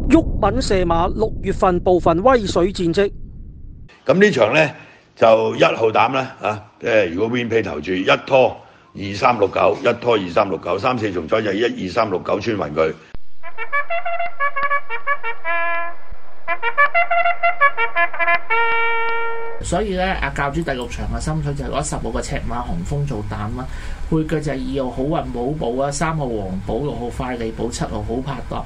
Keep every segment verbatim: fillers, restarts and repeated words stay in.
毓民射馬六月份部分威水戰績。 咁呢場呢，就一號膽啦，啊，即係如果 Win Pay 投注一拖二三六九，一拖二三六九，三四重彩就一二三六九穿勻佢。 所以咧，阿教主第六場嘅心水就係攞十號嘅赤馬紅風做膽啦，配腳就係二號好運寶寶啊，三號黃寶，六號快利寶，七號好拍檔。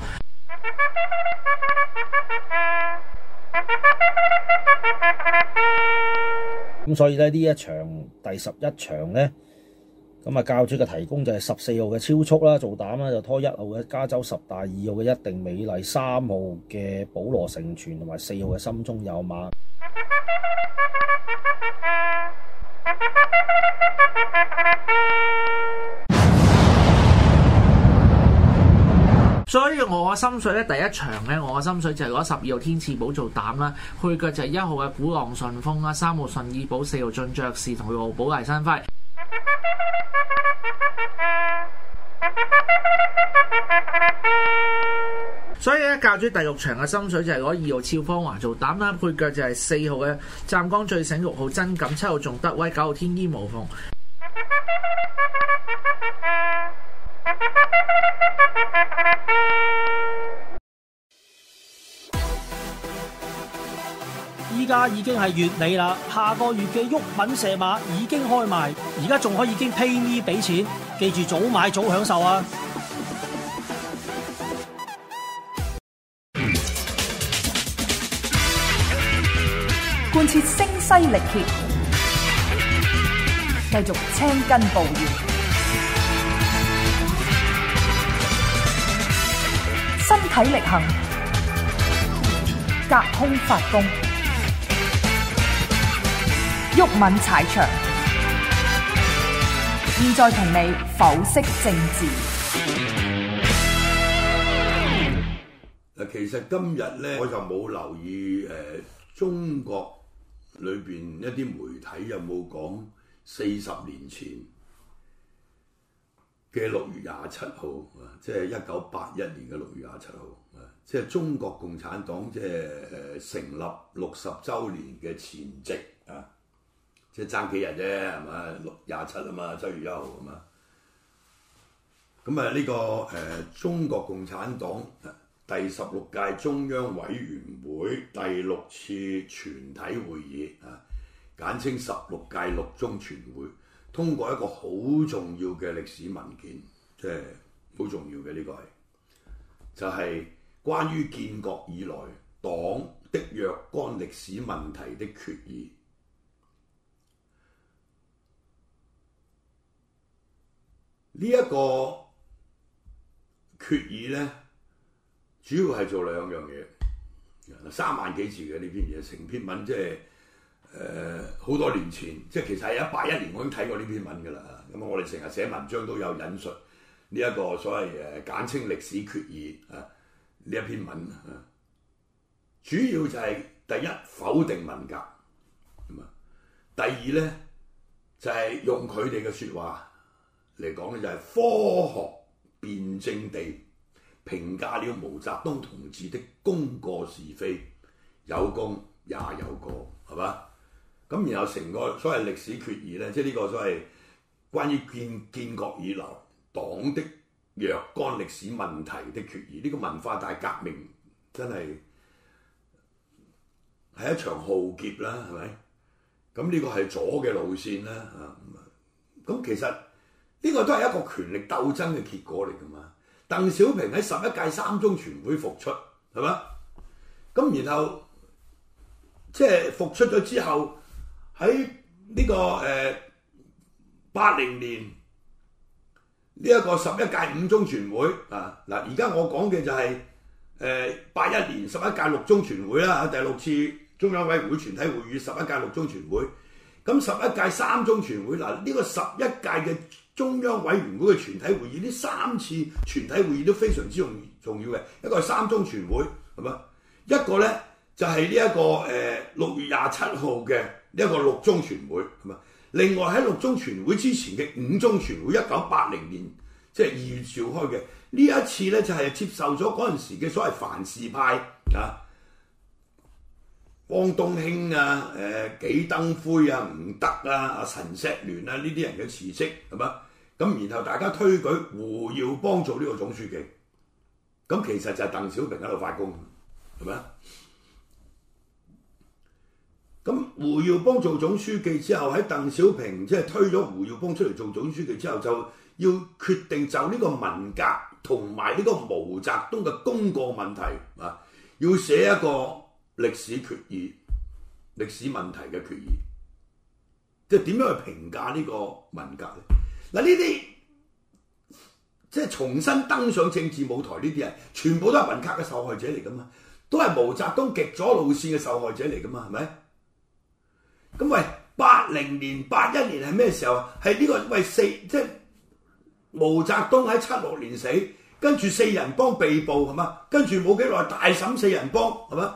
咁所以咧呢一場第十一場咧，咁啊教主嘅提供就係十四號嘅超速啦，做膽啦就拖一號嘅加州十大，二號嘅一定美麗，三號嘅保羅成全同埋四號嘅心中有馬。 所以我嘅心水咧，第一場咧，我嘅心水就係攞十二號天賜寶做膽啦，配腳就係一號嘅鼓浪順風啦，三號順意寶，四號進爵士同六號寶麗生輝。所以咧，教主第六場嘅心水就係攞二號俏芳華做膽啦，配腳就係四號嘅湛江最醒，六號真感，七號仲德威，九號天衣無縫。 依家已經係月尾啦，下個月嘅毓民射馬已經開賣，而家仲可以經 pay me 俾錢，記住早買早享受啊！ 貫徹聲嘶力竭，繼續青筋暴現，身體力行，隔空發功，毓民踩場，現在同你剖析政治。 嗱，其實今日咧，我就冇留意誒、呃、中國裏邊一啲媒體有冇講四十年前嘅六月廿七號啊，即係一九八一年嘅六月廿七號啊，即係中國共產黨即係誒成立六十週年嘅前夕啊，即係爭幾日啫，係嘛？六廿七啊嘛，七月一號啊嘛。咁啊呢個誒、呃、中國共產黨第十六屆中央委員會第六次全體會議啊，簡稱十六屆六中全會，通過一個好重要嘅歷史文件，即係好重要嘅呢個係，就係、是、關於建國以來黨的若干歷史問題的決議。呢、這、一個決議呢，主要係做兩樣嘢，三萬幾字嘅呢篇嘢，成篇文即係誒好多年前，即係其實係一八一年我已經睇過呢篇文㗎啦。咁啊，我哋成日寫文章都有引述呢一個所謂誒簡稱歷史決議啊呢一篇文啊，主要就係第一否定文革，咁啊，第二咧就係、是、用佢哋嘅説話嚟講咧，就係科學辯證地評價了毛澤東同志的功過是非，有功也有過，係嘛？咁然後成個所謂歷史決議咧，即係呢個所謂關於建建國以來黨的若干歷史問題的決議，呢、這個文化大革命真係係一場浩劫啦，係咪？咁呢個係左嘅路線啦，啊，咁其實呢個都係一個權力鬥爭嘅結果嚟㗎嘛。鄧小平喺十一屆三中全會復出，係嘛？咁然後即係復出咗之後，喺呢、這個誒八零年呢一個十一屆五中全會啊，嗱，而家我講嘅就係誒八一年十一屆六中全會啦，第六次中央委員會全體會議十一屆六中全會。咁十一屆三中全會，嗱，呢個十一屆嘅中央委員會嘅全體會議，呢三次全體會議都非常之重重要嘅。一個係三中全會，係嘛？一個咧就係呢一個誒六月廿七號嘅呢一個六中全會，係嘛？另外喺六中全會之前嘅五中全會，一九八零年即係二月召開嘅。呢一次咧就係、是、接受咗嗰陣時嘅所謂凡士派啊，汪東興啊、誒、呃、紀登輝啊、吳德啊、阿陳錫聯啊呢啲人嘅辭職係嘛？咁然後大家推舉胡耀邦做呢個總書記，咁其實就係鄧小平喺度發功，係咪啊？咁胡耀邦做總書記之後，喺鄧小平即係推咗胡耀邦出嚟做總書記之後，就要決定就呢個文革同埋呢個毛澤東嘅功過問題啊，要寫一個歷史決議、歷史問題嘅決議，即係點樣去評價呢個文革咧？嗱，呢啲即係重新登上政治舞台呢啲人，全部都係文革嘅受害者嚟噶嘛，都係毛澤東極左路線嘅受害者嚟噶嘛，係咪？咁喂，八零年、八一年係咩時候啊？係呢個喂四即係毛澤東喺七六年死，跟住四人幫被捕係嘛？跟住冇幾耐大審四人幫係嘛？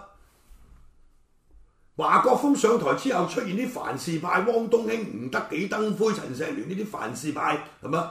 華國鋒上台之後出現啲凡士派，汪東興、吳德、紀登輝、陳錫聯呢啲凡士派係嘛？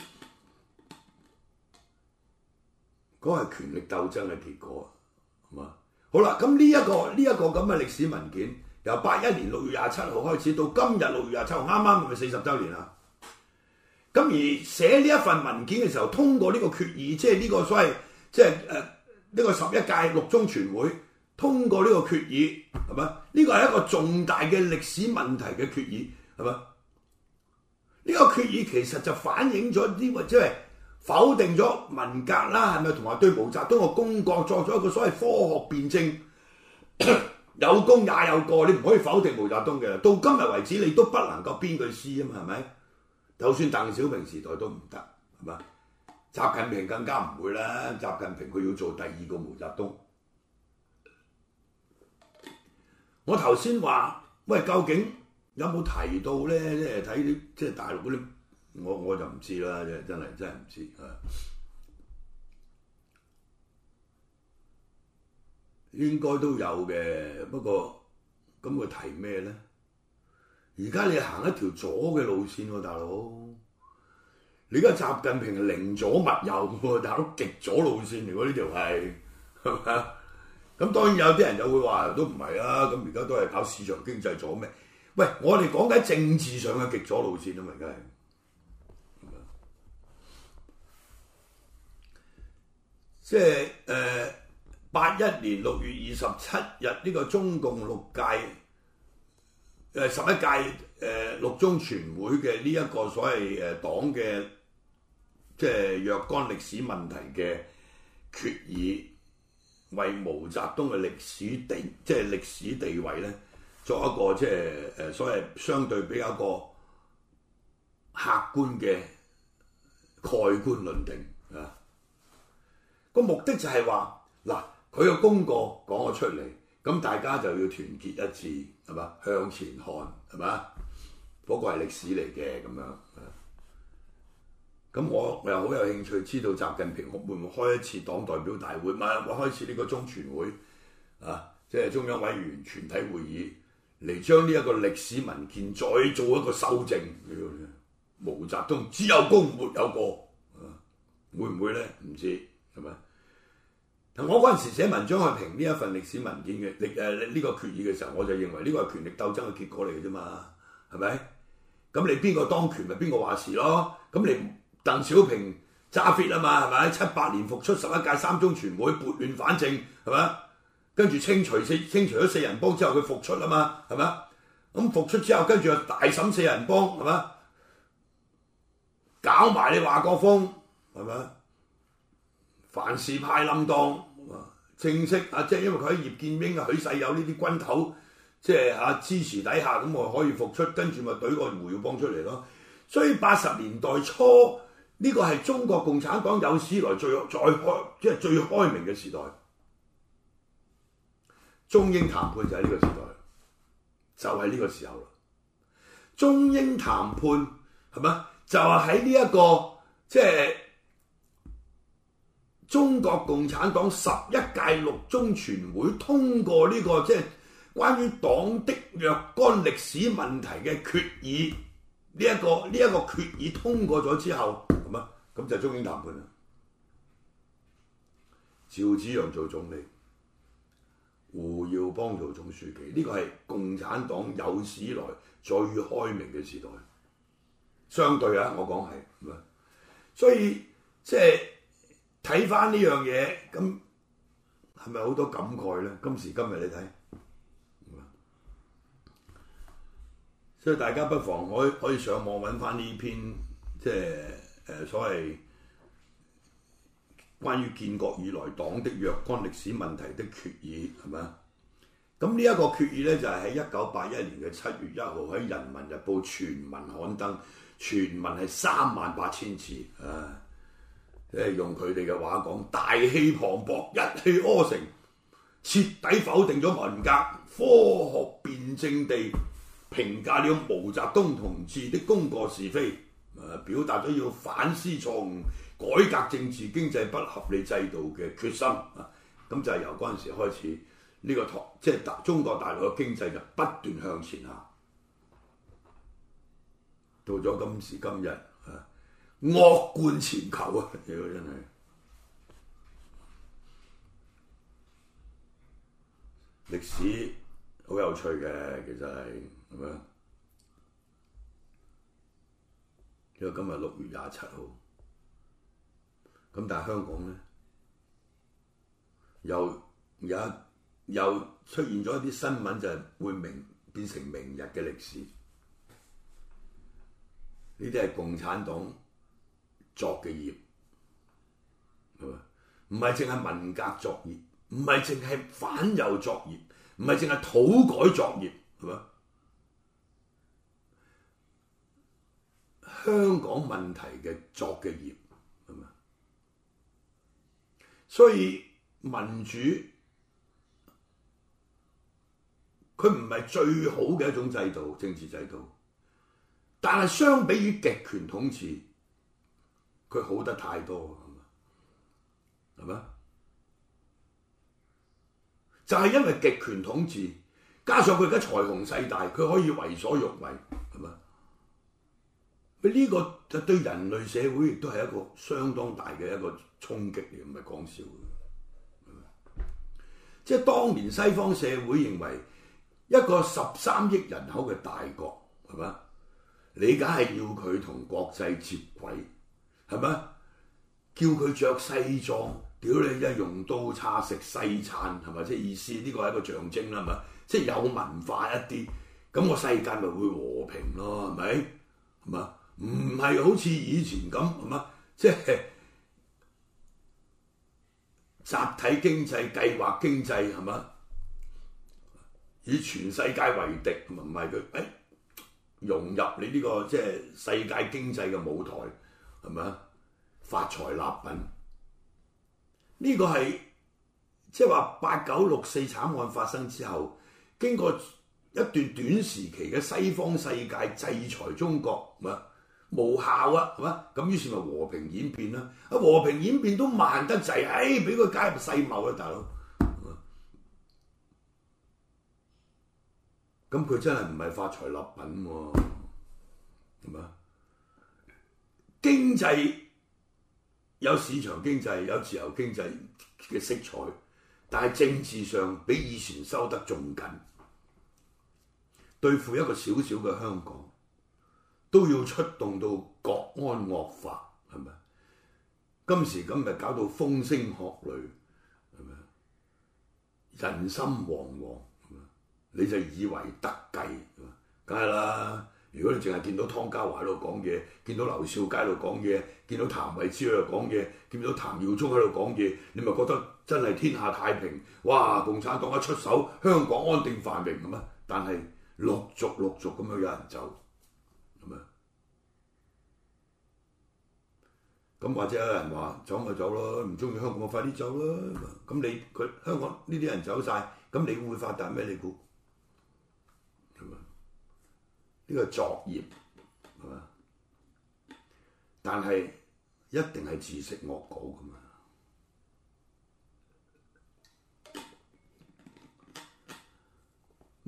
嗰係權力鬥爭嘅結果係嘛？好啦，咁呢一個呢一個咁嘅歷史文件。由八一年六月廿七號開始到今日六月廿七號，啱啱咪四十週年啦。咁而寫呢一份文件嘅時候，通過呢個決議，即係呢個所謂即係誒呢個十一屆六中全會通過呢個決議，係嘛？呢個係一個重大嘅歷史問題嘅決議，係嘛？呢、這個決議其實就反映咗呢個即係否定咗文革啦，係咪？同埋對毛澤東嘅功過作咗一個所謂科學辯證。有功也有過，你唔可以否定毛澤東嘅。到今日為止，你都不能夠編句詩啊嘛，係咪？就算鄧小平時代都唔得，係嘛？習近平更加唔會啦。習近平佢要做第二個毛澤東。我頭先話，喂，究竟有冇提到咧？即係睇啲即係大陸嗰啲，我我就唔知啦。即係真係真係唔知啊。應該都有嘅，不過咁佢提咩咧？而家你行一條左嘅路線喎、啊，大佬！你而家習近平寧左勿右喎，大佬極左路線嚟喎，呢條係係咪啊？咁當然有啲人就會話都唔係啊，咁而家都係搞市場經濟左咩？喂，我哋講緊政治上嘅極左路線啊嘛，而家係。即係誒。八一年六月二十七日呢、這個中共六屆誒十一屆誒、呃、六中全會嘅呢一個所謂誒黨嘅即係若干歷史問題嘅決議，為毛澤東嘅歷史地即係歷史地位咧作一個即係誒所謂相對比較一個客觀嘅蓋棺論定啊！個目的就係話嗱。佢個功過講咗出嚟，咁大家就要團結一致，係嘛？向前看，係嘛？嗰、那個係歷史嚟嘅咁樣。咁我又好有興趣知道習近平會唔會開一次黨代表大會，唔係我開始呢個中全會啊，即係中央委員全體會議嚟將呢一個歷史文件再做一個修正。毛澤東只有功沒有過，啊、會唔會咧？唔知係咪？我嗰陣時寫文章去評呢一份歷史文件嘅歷誒呢個決議嘅時候，我就認為呢個係權力鬥爭嘅結果嚟嘅啫嘛，係咪？咁你邊個當權咪邊個話事咯？咁你鄧小平揸 fit 啊嘛，係咪？七八年復出十一屆三中全會撥亂反正，係咪？跟住清除四清除咗四人幫之後，佢復出啊嘛，係咪？咁復出之後，跟住又大審四人幫，係咪？搞埋你華國鋒，係咪？凡士派冧當。正式啊，即係因為佢喺葉劍英啊、許世友呢啲軍頭，即係嚇支持底下，咁我可以復出，跟住咪懟個胡耀邦出嚟咯。所以八十年代初呢、這個係中國共產黨有史以來最再開，即係最開明嘅時代。中英談判就係呢個時代，就係、是、呢個時候啦。中英談判係咪？就係喺呢一個即係。中國共產黨十一屆六中全會通過呢、這個即係關於黨的若干歷史問題嘅決議，呢、這、一個呢一、這個決議通過咗之後，係嘛？ 咁就中英談判啦。趙紫陽做總理，胡耀邦做總書記，呢個係共產黨有史以來最開明嘅時代。相對啊，我講係，所以即係睇翻呢樣嘢，咁係咪好多感慨咧？今時今日你睇，所以大家不妨可以可以上網揾翻呢篇，即係誒所謂關於建國以來黨的若干歷史問題的決議，係咪啊？咁呢一個決議咧，就係喺一九八一年嘅七月一號喺《人民日報》全文刊登，全文係三萬八千字，啊！即係用佢哋嘅話講，大氣磅礴，一氣呵成，徹底否定咗文革，科學辯證地評價了毛澤東同志的功過是非，誒表達咗要反思錯誤、改革政治經濟不合理制度嘅決心。啊，咁就係由嗰陣時開始，呢、這個台即係大中國大陸嘅經濟就不斷向前行，到咗今時今日，啊，惡貫前球啊！屌真係。歷史好有趣嘅，其實係係咪啊？因為今日六月廿七號，咁但係香港咧，又有又出現咗一啲新聞，就係會明變成明日嘅歷史。呢啲係共產黨作嘅業，係嘛？唔係淨係文革作業。唔係淨係反右作業，唔係淨係土改作業，係嘛？香港問題嘅作嘅業，係嘛？所以民主佢唔係最好嘅一種制度，政治制度，但係相比於極權統治，佢好得太多，係嘛？係嘛？就係因為極權統治，加上佢而家財雄勢大，佢可以為所欲為，係嘛？佢呢個就對人類社會亦都係一個相當大嘅一個衝擊嚟，唔係講笑嘅。即係當年西方社會認為一個十三億人口嘅大國，係嘛？你梗係要佢同國際接軌，係嘛？叫佢着西裝。屌你！一用刀叉食西餐係咪？即係意思呢個係一個象徵啦，係咪？即係有文化一啲，咁個世界咪會和平咯，係咪？係嘛？唔係好似以前咁，係嘛？即係集體經濟、計劃經濟，係嘛？以全世界為敵，唔係佢誒融入你呢個即係世界經濟嘅舞台，係咪？發財立品。呢個係即係話八九六四慘案發生之後，經過一段短時期嘅西方世界制裁中國，係嘛？無效啊，係嘛？咁於是咪和平演變啦。啊，和平演變都慢得滯，誒俾佢加入世貿啦，大佬。咁佢真係唔係發財立品喎，係嘛？經濟。有市場經濟，有自由經濟嘅色彩，但係政治上比以前收得仲緊。對付一個小小嘅香港，都要出動到國安惡法，係咪？今時今日搞到風聲鶴唳，係咪？人心惶惶，係咪？你就以為得計，梗係啦。如果你淨係見到湯家驊喺度講嘢，見到劉少佳喺度講嘢，見到譚惠珠喺度講嘢，見到譚耀宗喺度講嘢，你咪覺得真係天下太平？哇！共產黨一出手，香港安定繁榮咁啊！但係陸續陸續咁樣有人走，係咪？咁或者有人話走咪走咯，唔中意香港咪快啲走咯。咁你佢香港呢啲人走晒，咁你會發達咩？你估係咪？呢個作業係嘛？但係一定係自食惡果㗎嘛。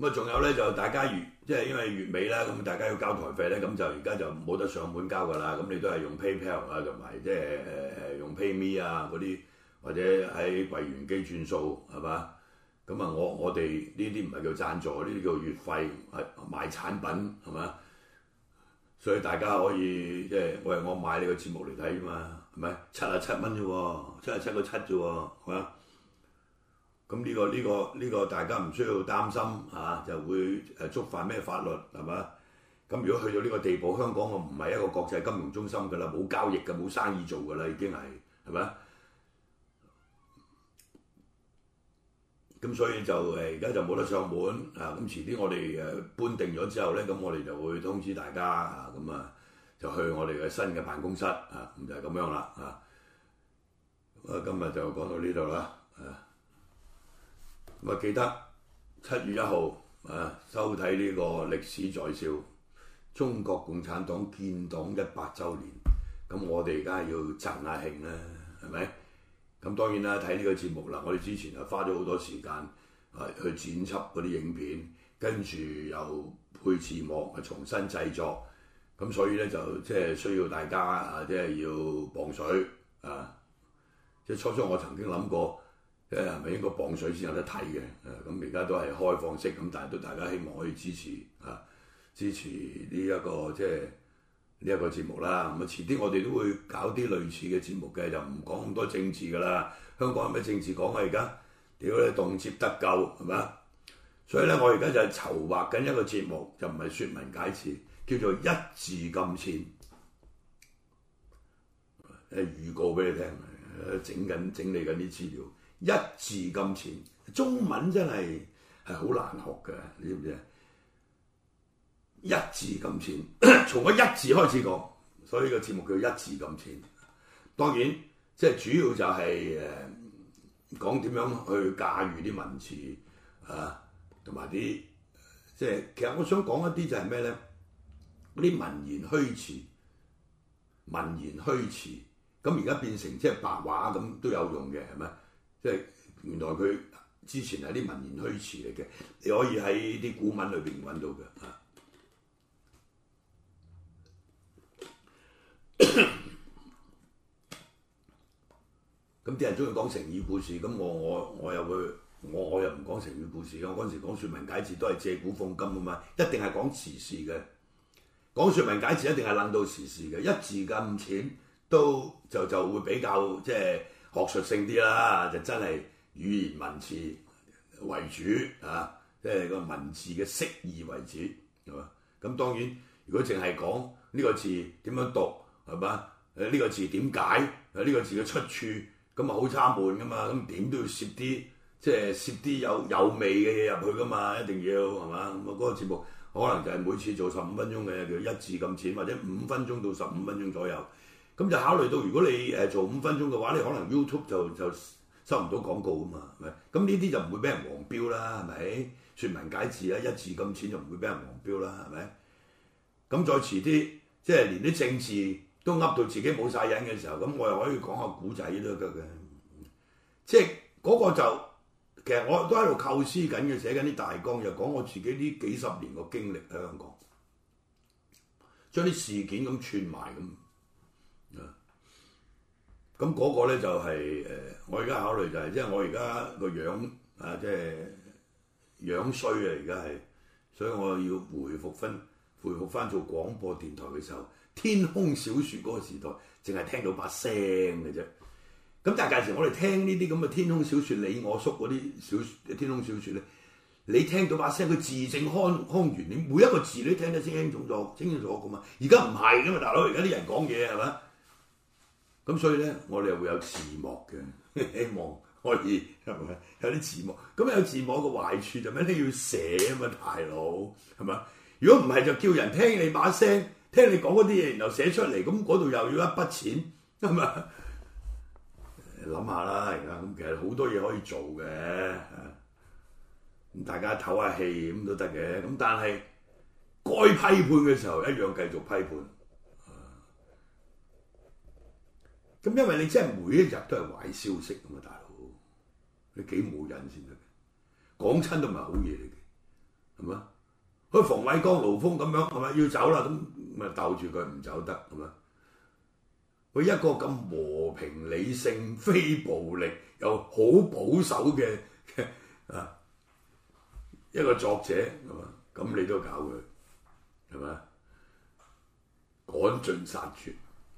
咁啊，仲有咧就大家月即係因為月尾啦，咁大家要交台費咧，咁就而家就冇得上門交噶啦。咁你都係用 PayPal 啊，同埋即係誒誒用 PayMe 啊嗰啲，或者喺櫃員機轉數係嘛？咁啊，我我哋呢啲唔係叫贊助，呢啲叫月費，係賣產品係嘛？所以大家可以即係喂，我買你個節目嚟睇啫嘛，係咪？七啊七蚊啫喎，七啊七個七啫喎，係嘛？咁呢個呢個呢個大家唔需要擔心嚇、啊，就會誒觸犯咩法律係嘛？咁如果去到呢個地步，香港我唔係一個國際金融中心㗎啦，冇交易㗎，冇生意做㗎啦，已經係係咪？咁所以就誒而家就冇得上門啊！咁遲啲我哋誒搬定咗之後咧，咁我哋就會通知大家啊，咁啊就去我哋嘅新嘅辦公室啊，咁就係咁樣啦啊！咁啊今日就講到呢度啦啊！咁啊記得七月一號啊收睇呢個歷史在笑中國共產黨建黨一百週年，咁我哋而家要贈下慶啦，係咪？咁當然啦，睇呢個節目啦，我哋之前就花咗好多時間啊去剪輯嗰啲影片，跟住又配字幕，啊重新製作，咁所以咧就即係需要大家啊，即係要磅水啊！即係初初我曾經諗過，誒係咪應該磅水先有得睇嘅？誒咁而家都係開放式，咁但係都大家希望可以支持啊，支持呢一個即係。呢一個節目啦，咁啊遲啲我哋都會搞啲類似嘅節目嘅，就唔講咁多政治噶啦。香港有咩政治講啊？而家屌你動輒得咎係咪？所以咧，我而家就係籌劃緊一個節目，就唔係説文解字，叫做一字禁錢。誒預告俾你聽，整緊整理緊啲資料。一字禁錢，中文真係係好難學嘅，你知唔知啊？一字禁錢，從個一字開始講，所以個節目叫一字禁錢。當然，即係主要就係誒講點樣去駕馭啲文詞啊，同埋啲即係其實我想講一啲就係咩咧？嗰啲文言虛詞，文言虛詞，咁而家變成即係白話咁都有用嘅，係咪？即係原來佢之前係啲文言虛詞嚟嘅，你可以喺啲古文裏邊揾到嘅啊。咁啲人中意講成語故事，咁我我我又會我我又唔講成語故事嘅。我嗰陣時講説文解字都係借古諷今啊嘛，一定係講時事嘅。講説文解字一定係諗到時事嘅，一字禁錢都就就會比較即係學術性啲啦，就真係語言文字為主啊，即係個文字嘅釋義為主係嘛。咁當然如果淨係講呢個字點樣讀係嘛？誒呢個字點解？誒呢個字嘅出處？咁啊好差悶噶嘛，咁點都要攝啲即係攝啲有有味嘅嘢入去噶嘛，一定要係嘛？咁啊嗰個節目可能就係每次做十五分鐘嘅，叫一字禁錢，或者五分鐘到十五分鐘左右。咁就考慮到如果你誒做五分鐘嘅話，你可能 YouTube 就就收唔到廣告啊嘛，係咪？咁呢啲就唔會俾人黃標啦，係咪？説文解字啊，一字禁錢就唔會俾人黃標啦，係咪？咁再遲啲，即係連啲政治都噏到自己冇晒癮嘅時候，咁我又可以講下古仔都得嘅。即係嗰個就其實我都喺度構思緊嘅，寫緊啲大綱，又講我自己呢幾十年個經歷喺香港，將啲事件咁串埋咁啊。咁嗰個咧就係、是、誒、呃，我而家考慮就係、是，即係我而家個樣啊，即係樣衰啊，而家係，所以我要回復翻，回復翻做廣播電台嘅時候。天空小説嗰個時代，淨係聽到把聲嘅啫。咁但係屆時我哋聽呢啲咁嘅天空小説，你我叔嗰啲小天空小説咧，你聽到把聲，佢字正腔腔圓，你每一個字你都聽得清清楚楚、清清楚楚噶嘛。而家唔係噶嘛，大佬，而家啲人講嘢係咪？咁所以咧，我哋又會有字幕嘅，希望可以係咪有啲字幕？咁有字幕嘅壞處就咩？你要寫啊嘛，大佬係咪？如果唔係就叫人聽你把聲。聽你講嗰啲嘢，然後寫出嚟，咁嗰度又要一筆錢，係咪？諗下啦，而家咁其實好多嘢可以做嘅，咁大家唞下氣咁都得嘅。咁但係該批判嘅時候，一樣繼續批判。咁因為你真係每一日都係壞消息咁啊，大佬，你幾冇癮先得嘅？講親都唔係好嘢嚟嘅， 係嘛？好似馮煒光、盧峰咁樣係咪要走啦？咁咪鬥住佢唔走得係嘛？佢一個咁和平理性、非暴力又好保守嘅嘅啊一個作者係嘛？咁你都搞佢係嘛？趕盡殺絕，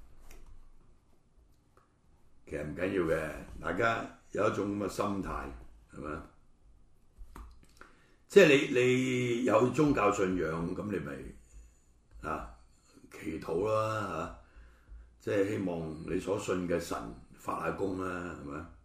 其實唔緊要嘅，大家有一種咁嘅心態係嘛？即係你你有宗教信仰，咁你咪啊祈禱啦嚇、啊，即係希望你所信嘅神發下功啦，係咪？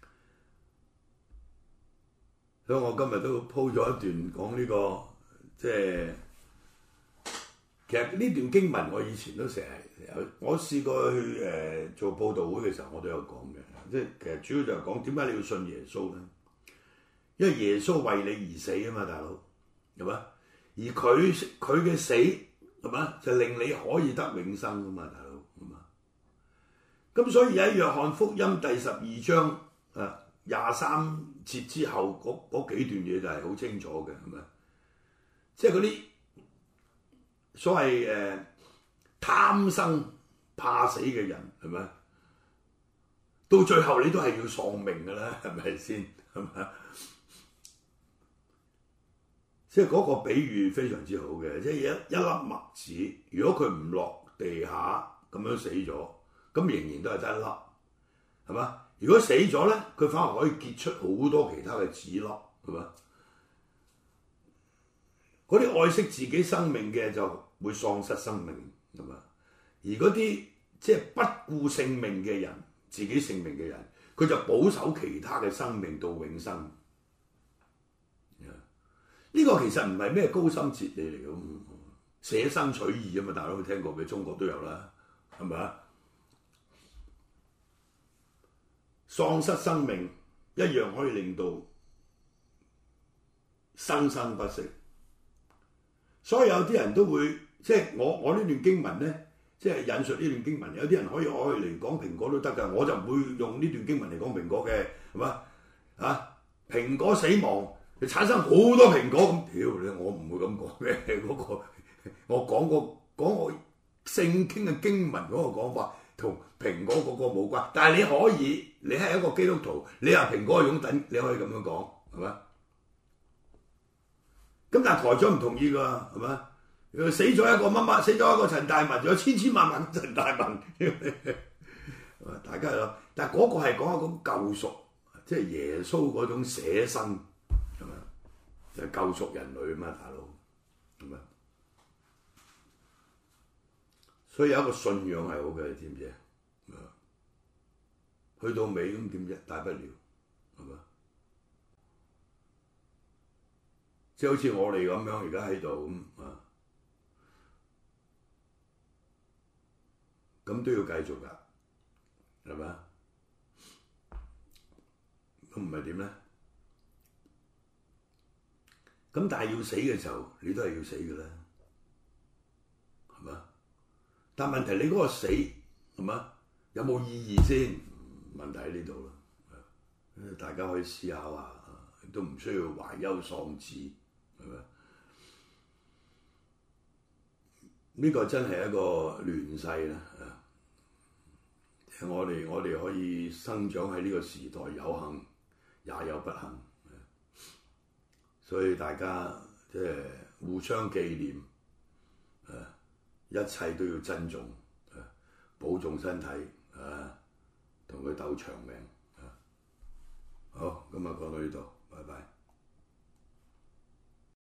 所以我今日都鋪咗一段講呢、這個，即係其實呢段經文我以前都成日有，我試過去誒、呃、做佈道會嘅時候，我都有講嘅，即係其實主要就係講點解你要信耶穌咧？因為耶穌為你而死啊嘛，大佬係嘛？而佢佢嘅死係嘛，就令你可以得永生啊嘛，大佬係嘛？咁所以喺約翰福音第十二章啊廿三節之後嗰嗰幾段嘢就係好清楚嘅，係咪？即係嗰啲所謂誒、呃、貪生怕死嘅人係咪？到最後你都係要喪命㗎啦，係咪先？係咪？即係嗰個比喻非常之好嘅，即係一一粒麥子，如果佢唔落地下咁樣死咗，咁仍然都係得一粒，係嘛？如果死咗咧，佢反而可以結出好多其他嘅子粒，係嘛？嗰啲愛惜自己生命嘅就會喪失生命，係嘛？而嗰啲即係不顧性命嘅人，自己性命嘅人，佢就保守其他嘅生命到永生。呢個其實唔係咩高深哲理嚟嘅，捨生取義啊嘛，大家都聽過嘅，中國都有啦，係咪啊？喪失生命一樣可以令到生生不息，所以有啲人都會即係我我呢段經文咧，即係引述呢段經文，有啲人可以攞嚟講蘋果都得㗎，我就唔會用呢段經文嚟講蘋果嘅，係嘛？啊，蘋果死亡。你產生好多蘋果咁，屌你！我唔會咁講嘅，嗰個我講個講我聖經嘅經文嗰個講法，同蘋果嗰個冇關。但係你可以，你係一個基督徒，你話蘋果係擁躉，你可以咁樣講，係咪？咁但係台長唔同意㗎，係咪？死咗一個乜乜，死咗一個陳大文，仲有千千萬萬陳大文，大家係咯。但係嗰個係講一種救贖，即係耶穌嗰種捨身。就係救贖人類啊嘛，大佬，係咪？所以有一個信仰係好嘅，你知唔知啊？去到尾咁點啫？大不了，係咪？即係好似我哋咁樣，而家喺度咁啊，咁都要繼續㗎，係咪？咁唔係點咧？咁但係要死嘅時候，你都係要死嘅啦，係嘛？但係問題你嗰個死係嘛？有冇意義先？問題喺呢度啦，大家可以思考下，都唔需要懷憂喪志，係咪？呢個真係一個亂世啦，我哋我哋可以生長喺呢個時代，有幸也有不幸。所以大家即係互相紀念，誒，一切都要珍重，誒，保重身體，啊，同佢鬥長命，啊，好，今日講到呢度，拜拜。